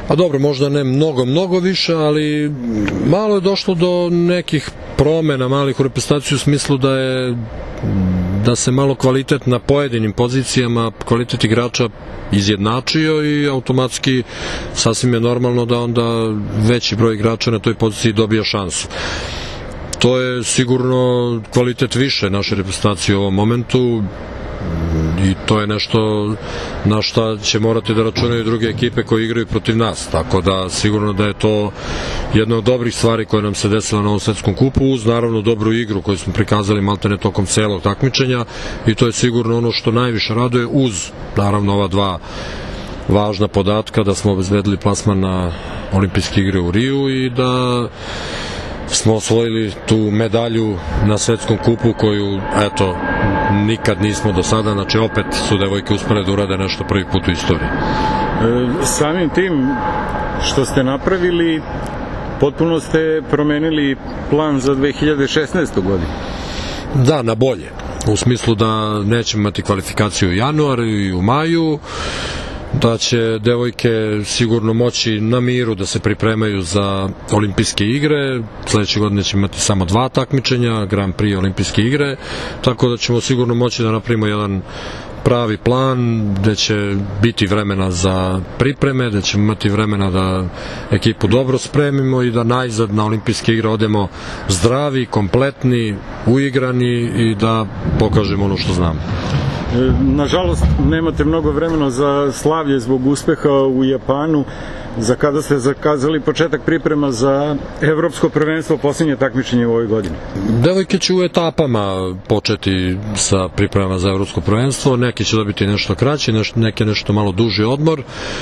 Pa dobro, možda ne mnogo više, ali malo je došlo do nekih promena malih u reprezentaciji u smislu da se malo kvalitet na pojedinim pozicijama, kvalitet igrača izjednačio i automatski sasvim je normalno da onda veći broj igrača na toj poziciji dobija šansu. To je sigurno kvalitet više naše reprezentacije u ovom momentu i to je nešto na šta će morati da računaju druge ekipe koje igraju protiv nas, tako da sigurno da je to jedna od dobrih stvari koje nam se desila na ovom svetskom kupu, uz naravno dobru igru koju smo prikazali maltene tokom celog takmičenja i to je sigurno ono što najviše raduje, uz naravno ova dva važna podatka da smo obezbedili plasman na olimpijske igre u Riju i da smo osvojili tu medalju na svetskom kupu koju, eto, nikad nismo do sada, znači opet su devojke uspele da urade nešto prvi put u istoriji. Samim tim što ste napravili, potpuno ste promenili plan za 2016. godinu. Da, na bolje. U smislu da nećemo imati kvalifikaciju u januaru i u maju, da će devojke sigurno moći na miru da se pripremaju za olimpijske igre. Sledeće godine ćemo imati samo 2 takmičenja, Grand Prix olimpijske igre, tako da ćemo sigurno moći da napravimo jedan pravi plan gde će biti vremena za pripreme, da ćemo imati vremena da ekipu dobro spremimo i da najzad na olimpijske igre odemo zdravi, kompletni, uigrani i da pokažemo ono što znamo. Nažalost, nemate mnogo vremena za slavlje zbog uspeha u Japanu. Za kada ste zakazali početak priprema za evropsko prvenstvo, posljednje takmičenje u ovoj godini? Devojke će u etapama početi sa pripremama za evropsko prvenstvo, neki će dobiti nešto kraći, neke nešto malo duži odmor,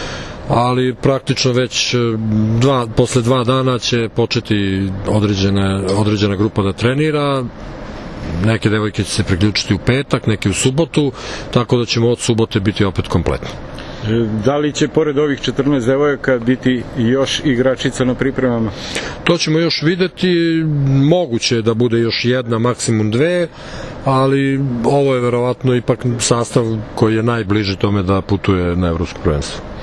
ali praktično već posle 2 dana će početi određena grupa da trenira. Neke devojke će se priključiti u petak, neke u subotu, tako da ćemo od subote biti opet kompletni. Da li će pored ovih 14 devojaka biti još igračica na pripremama? To ćemo još videti, moguće je da bude još 1, maksimum 2, ali ovo je verovatno ipak sastav koji je najbliži tome da putuje na evropsko prvenstvo.